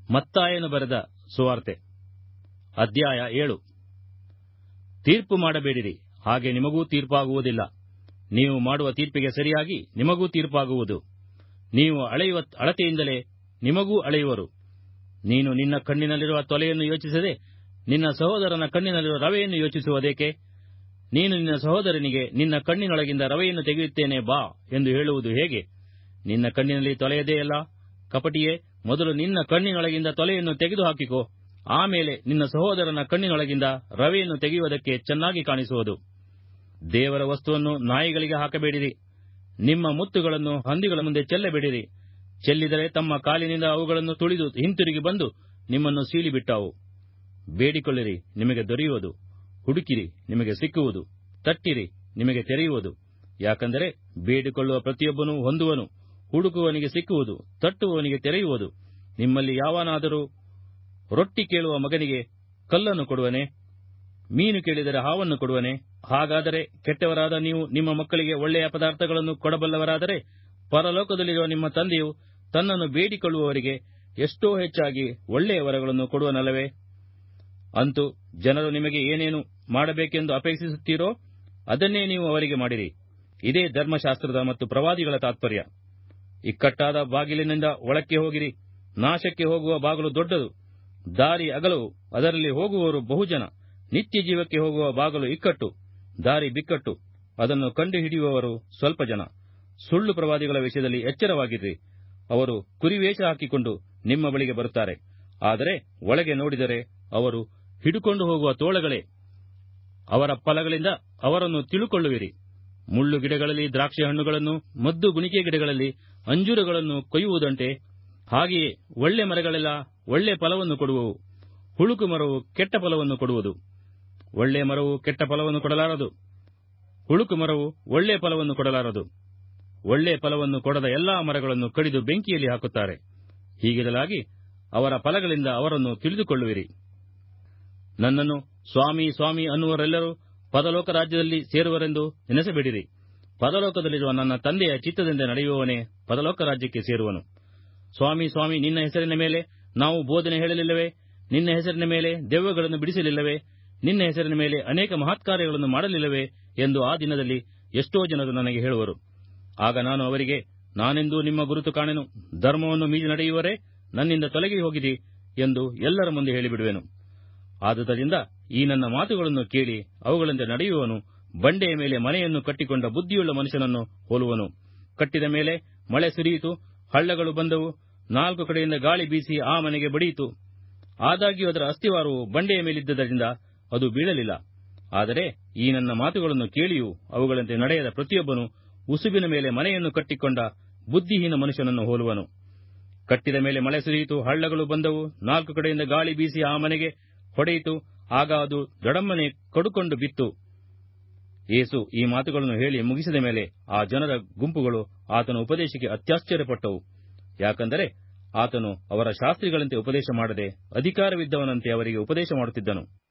ಮತ್ತಾಯನು ಬರೆದ ಸುವಾರ್ತೆ ಅಧ್ಯಾಯ 7. ತೀರ್ಪು ಮಾಡಬೇಡಿರಿ, ಹಾಗೆ ನಿಮಗೂ ತೀರ್ಪಾಗುವುದಿಲ್ಲ. ನೀವು ಮಾಡುವ ತೀರ್ಪಿಗೆ ಸರಿಯಾಗಿ ನಿಮಗೂ ತೀರ್ಪಾಗುವುದು. ನೀವು ಅಳೆಯುವ ಅಳತೆಯಿಂದಲೇ ನಿಮಗೂ ಅಳೆಯುವರು. ನೀನು ನಿನ್ನ ಕಣ್ಣಿನಲ್ಲಿರುವ ತೊಲೆಯನ್ನು ಯೋಚಿಸದೆ ನಿನ್ನ ಸಹೋದರನ ಕಣ್ಣಿನಲ್ಲಿರುವ ರವೆಯನ್ನು ಯೋಚಿಸುವುದೇಕೆ? ನೀನು ನಿನ್ನ ಸಹೋದರನಿಗೆ ನಿನ್ನ ಕಣ್ಣಿನೊಳಗಿಂದ ರವೆಯನ್ನು ತೆಗೆಯುತ್ತೇನೆ ಬಾ ಎಂದು ಹೇಳುವುದು ಹೇಗೆ? ನಿನ್ನ ಕಣ್ಣಿನಲ್ಲಿ ತೊಲೆಯದೆಯಲ್ಲ? ಕಪಟಿಯೇ, ಮೊದಲು ನಿನ್ನ ಕಣ್ಣಿನೊಳಗಿಂದ ತೊಲೆಯನ್ನು ತೆಗೆದುಹಾಕಿಕೋ, ಆಮೇಲೆ ನಿನ್ನ ಸಹೋದರನ ಕಣ್ಣಿನೊಳಗಿಂದ ರವೆಯನ್ನು ತೆಗೆಯುವುದಕ್ಕೆ ಚೆನ್ನಾಗಿ ಕಾಣಿಸುವುದು. ದೇವರ ವಸ್ತುವನ್ನು ನಾಯಿಗಳಿಗೆ ಹಾಕಬೇಡಿರಿ. ನಿಮ್ಮ ಮುತ್ತುಗಳನ್ನು ಹಂದಿಗಳ ಮುಂದೆ ಚೆಲ್ಲಬೇಡಿರಿ. ಚೆಲ್ಲಿದರೆ ತಮ್ಮ ಕಾಲಿನಿಂದ ಅವುಗಳನ್ನು ತುಳಿದು ಹಿಂತಿರುಗಿ ಬಂದು ನಿಮ್ಮನ್ನು ಸೀಳಿಬಿಟ್ಟಾವು. ಬೇಡಿಕೊಳ್ಳಿರಿ, ನಿಮಗೆ ದೊರೆಯುವುದು. ಹುಡುಕಿರಿ, ನಿಮಗೆ ಸಿಕ್ಕುವುದು. ತಟ್ಟಿರಿ, ನಿಮಗೆ ತೆರೆಯುವುದು. ಯಾಕಂದರೆ ಬೇಡಿಕೊಳ್ಳುವ ಪ್ರತಿಯೊಬ್ಬನೂ ಹೊಂದುವನು, ಹುಡುಕುವವನಿಗೆ ಸಿಕ್ಕುವುದು, ತಟ್ಟುವವನಿಗೆ ತೆರೆಯುವುದು. ನಿಮ್ಮಲ್ಲಿ ಯಾವನಾದರೂ ರೊಟ್ಟಿ ಕೇಳುವ ಮಗನಿಗೆ ಕಲ್ಲನ್ನು ಕೊಡುವನೆ? ಮೀನು ಕೇಳಿದರೆ ಹಾವನ್ನು ಕೊಡುವನೆ? ಹಾಗಾದರೆ ಕೆಟ್ಟವರಾದ ನೀವು ನಿಮ್ಮ ಮಕ್ಕಳಿಗೆ ಒಳ್ಳೆಯ ಪದಾರ್ಥಗಳನ್ನು ಕೊಡಬಲ್ಲವರಾದರೆ, ಪರಲೋಕದಲ್ಲಿರುವ ನಿಮ್ಮ ತಂದೆಯು ತನ್ನನ್ನು ಬೇಡಿಕೊಳ್ಳುವವರಿಗೆ ಎಷ್ಟೋ ಹೆಚ್ಚಾಗಿ ಒಳ್ಳೆಯ ವರಗಳನ್ನು ಕೊಡುವನಲ್ಲವೇ? ಅಂತೂ ಜನರು ನಿಮಗೆ ಏನೇನು ಮಾಡಬೇಕೆಂದು ಅಪೇಕ್ಷಿಸುತ್ತೀರೋ ಅದನ್ನೇ ನೀವು ಅವರಿಗೆ ಮಾಡಿರಿ. ಇದೇ ಧರ್ಮಶಾಸ್ತ್ರದ ಮತ್ತು ಪ್ರವಾದಿಗಳ ತಾತ್ಪರ್ಯ. ಇಕ್ಕಟ್ಟಾದ ಬಾಗಿಲಿನಿಂದ ಒಳಕ್ಕೆ ಹೋಗಿರಿ. ನಾಶಕ್ಕೆ ಹೋಗುವ ಬಾಗಿಲು ದೊಡ್ಡದು, ದಾರಿ ಅಗಲವು, ಅದರಲ್ಲಿ ಹೋಗುವವರು ಬಹುಜನ. ನಿತ್ಯ ಜೀವಕ್ಕೆ ಹೋಗುವ ಬಾಗಿಲು ಇಕ್ಕಟ್ಟು, ದಾರಿ ಬಿಕ್ಕಟ್ಟು, ಅದನ್ನು ಕಂಡುಹಿಡಿಯುವವರು ಸ್ವಲ್ಪ ಜನ. ಸುಳ್ಳು ಪ್ರವಾದಿಗಳ ವಿಷಯದಲ್ಲಿ ಎಚ್ಚರವಾಗಿರ್ರಿ. ಅವರು ಕುರಿವೇಷ ಹಾಕಿಕೊಂಡು ನಿಮ್ಮ ಬಳಿಗೆ ಬರುತ್ತಾರೆ, ಆದರೆ ಒಳಗೆ ನೋಡಿದರೆ ಅವರು ಹಿಡುಕೊಂಡು ಹೋಗುವ ತೋಳಗಳೇ. ಅವರ ಫಲಗಳಿಂದ ಅವರನ್ನು ತಿಳುಕೊಳ್ಳುವಿರಿ. ಮುಳ್ಳು ಗಿಡಗಳಲ್ಲಿ ದ್ರಾಕ್ಷಿ ಹಣ್ಣುಗಳನ್ನು, ಮದ್ದು ಗುಣಿಕೆ ಗಿಡಗಳಲ್ಲಿ ಅಂಜೂರಗಳನ್ನು ಕೊಯ್ಯುವುದಂತೆ ಹಾಗೆಯೇ ಒಳ್ಳೆ ಮರಗಳೆಲ್ಲ ಒಳ್ಳೆ ಫಲವನ್ನು ಕೊಡುವವು, ಹುಳುಕು ಮರವು ಕೆಟ್ಟ ಫಲವನ್ನು ಕೊಡುವುದು. ಒಳ್ಳೆ ಮರವು ಕೆಟ್ಟ ಫಲವನ್ನು ಕೊಡಲಾರದು, ಹುಳುಕು ಮರವು ಒಳ್ಳೆ ಫಲವನ್ನು ಕೊಡಲಾರದು. ಒಳ್ಳೆ ಫಲವನ್ನು ಕೊಡದ ಎಲ್ಲಾ ಮರಗಳನ್ನು ಕಡಿದು ಬೆಂಕಿಯಲ್ಲಿ ಹಾಕುತ್ತಾರೆ. ಹೀಗಿರಲಾಗಿ ಅವರ ಫಲಗಳಿಂದ ಅವರನ್ನು ತಿಳಿದುಕೊಳ್ಳುವಿರಿ. ನನ್ನನ್ನು ಸ್ವಾಮಿ ಸ್ವಾಮಿ ಅನ್ನುವರೆಲ್ಲರೂ ಪರಲೋಕ ರಾಜ್ಯದಲ್ಲಿ ಸೇರುವರೆಂದು ನೆನೆಸಬೇಡಿರಿ. ಪರಲೋಕದಲ್ಲಿರುವ ನನ್ನ ತಂದೆಯ ಚಿತ್ತದಿಂದ ನಡೆಯುವವನೇ ಪರಲೋಕ ರಾಜ್ಯಕ್ಕೆ ಸೇರುವನು. ಸ್ವಾಮಿ ಸ್ವಾಮಿ, ನಿನ್ನ ಹೆಸರಿನ ಮೇಲೆ ನಾವು ಬೋಧನೆ ಹೇಳಲಿಲ್ಲವೇ? ನಿನ್ನ ಹೆಸರಿನ ಮೇಲೆ ದೆವ್ವಗಳನ್ನು ಬಿಡಿಸಲಿಲ್ಲವೇ? ನಿನ್ನ ಹೆಸರಿನ ಮೇಲೆ ಅನೇಕ ಮಹತ್ಕಾರ್ಯಗಳನ್ನು ಮಾಡಲಿಲ್ಲವೇ ಎಂದು ಆ ದಿನದಲ್ಲಿ ಎಷ್ಟೋ ಜನರು ನನಗೆ ಹೇಳುವರು. ಆಗ ನಾನು ಅವರಿಗೆ, ನಾನೆಂದೂ ನಿಮ್ಮ ಗುರುತು ಕಾಣೆನು, ಧರ್ಮವನ್ನು ಮೀರಿ ನಡೆಯುವರೇ, ನನ್ನಿಂದ ತೊಲಗಿ ಹೋಗಿರಿ ಎಂದು ಎಲ್ಲರ ಮುಂದೆ ಹೇಳಿಬಿಡುವೆನು. ಆದುದರಿಂದ ಈ ನನ್ನ ಮಾತುಗಳನ್ನು ಕೇಳಿ ಅವುಗಳಿಂದ ನಡೆಯುವವನು ಬಂಡೆಯ ಮೇಲೆ ಮನೆಯನ್ನು ಕಟ್ಟಿಕೊಂಡ ಬುದ್ಧಿಯುಳ್ಳ ಮನುಷ್ಯನನ್ನು ಹೋಲುವನು. ಕಟ್ಟಿದ ಮೇಲೆ ಮಳೆ ಸುರಿಯಿತು, ಹಳ್ಳಗಳು ಬಂದವು, 4 ಕಡೆಯಿಂದ ಗಾಳಿ ಬೀಸಿ ಆ ಮನೆಗೆ ಬಡಿಯಿತು. ಆದಾಗ್ಯೂ ಅದರ ಅಸ್ತಿವಾರವು ಬಂಡೆಯ ಮೇಲಿದ್ದುದರಿಂದ ಅದು ಬೀಳಲಿಲ್ಲ. ಆದರೆ ಈ ನನ್ನ ಮಾತುಗಳನ್ನು ಕೇಳಿಯೂ ಅವುಗಳಂತೆ ನಡೆಯದ ಪ್ರತಿಯೊಬ್ಬನು ಉಸುಬಿನ ಮೇಲೆ ಮನೆಯನ್ನು ಕಟ್ಟಿಕೊಂಡ ಬುದ್ಧಿಹೀನ ಮನುಷ್ಯನನ್ನು ಹೋಲುವನು. ಕಟ್ಟಿದ ಮೇಲೆ ಮಳೆ ಸುರಿಯಿತು, ಹಳ್ಳಗಳು ಬಂದವು, 4 ಕಡೆಯಿಂದ ಗಾಳಿ ಬೀಸಿ ಆ ಮನೆಗೆ ಹೊಡೆಯಿತು, ಆಗ ಅದು ದಡಮ್ಮನೆ ಕಡುಕೊಂಡು ಬಿತ್ತು. ಯೇಸು ಈ ಮಾತುಗಳನ್ನು ಹೇಳಿ ಮುಗಿಸಿದ ಮೇಲೆ ಆ ಜನರ ಗುಂಪುಗಳು ಆತನ ಉಪದೇಶಕ್ಕೆ ಅತ್ಯಾಶ್ಚರ್ಯಪಟ್ಟವು. ಯಾಕಂದರೆ ಆತನು ಅವರ ಶಾಸ್ತ್ರಿಗಳಂತೆ ಉಪದೇಶ ಮಾಡದೆ ಅಧಿಕಾರವಿದ್ದವನಂತೆ ಅವರಿಗೆ ಉಪದೇಶ ಮಾಡುತ್ತಿದ್ದನು.